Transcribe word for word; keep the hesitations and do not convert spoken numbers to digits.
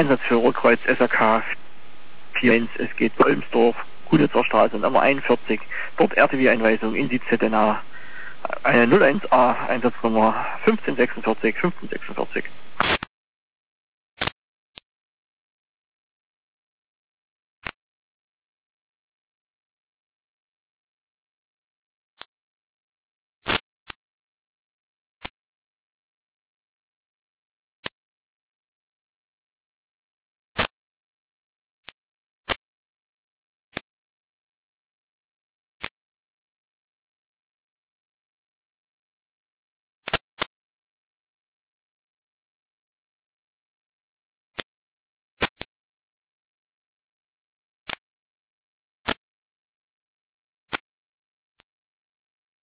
Einsatz für Rotkreuz S A K vier eins, es geht zu Olmsdorf, Kunitzer Straße, Nummer einundvierzig, dort R T W-Einweisung in die Z N A, eine null eins A, Einsatznummer fünfzehn sechsundvierzig, fünfzehn sechsundvierzig.